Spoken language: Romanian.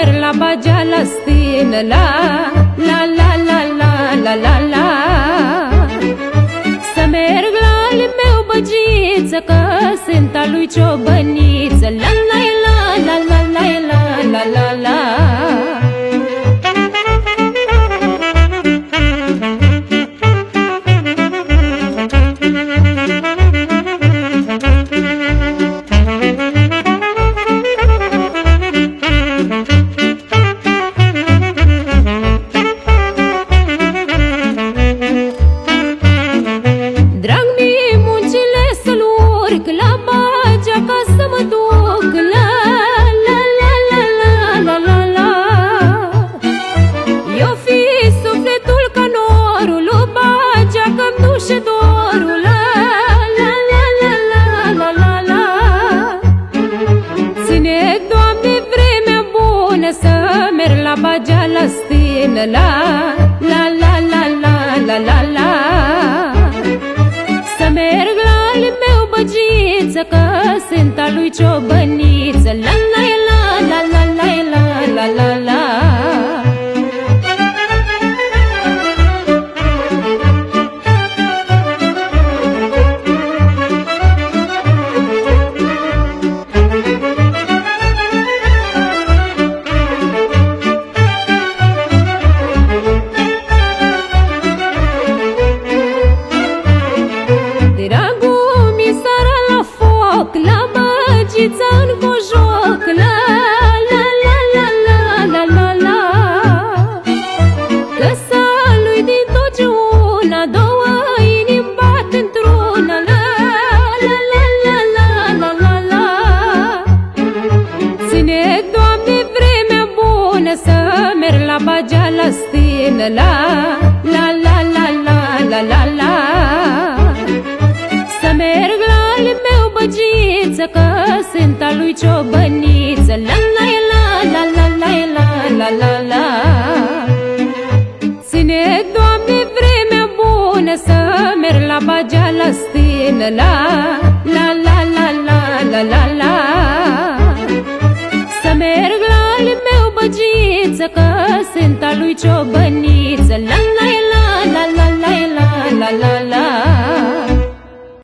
merg la Bagea la Stină, la la la la la la la la. Să merg la al meu băgiță, că sunt a lui ciobăniță, la la la la la la la la la la. Drag mie muncile să-l urc la Bagea, ca să mă duc la la la la la la la la. Eu fi sufletul ca norul lui Bagea, că-mi duce dorul, la la la la la la la la. Ține, Doamne, vremea bună, să merg la Bagea la Stină, la la la la la la la la. Să merg la al meu băgiță, că sunt a lui ciobăniță, la la la la la la la la la la. Dragul mi sara la foc, la băgiță în cojoc, la la la la la la la la. Căsa lui din totdeauna, două inimi bat într-una, la la la la la la la la. Ține, Doamne, vremea bună, să merg la Bagea la Stină, la la la la la la la la. Să merg la al meu băgiță, că sunt a lui ciobăniță, la la la la la la la la la la. Ține, Doamne, vremea bună, să merg la Bagea la Stină, la la la la la la la la. Să merg la al meu băgiță, că sunt a lui ciobăniță.